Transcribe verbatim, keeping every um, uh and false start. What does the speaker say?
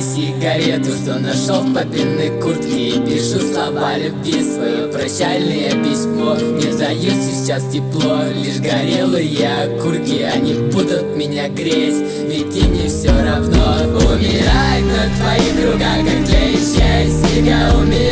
сигарету, что нашел в папиной куртке, и пишу слова любви, свое прощальное письмо. Не дают сейчас тепло, лишь горелые окурки, они будут меня греть, ведь и не все равно. Умирает на твоих руках, как тлеющая снега, умирает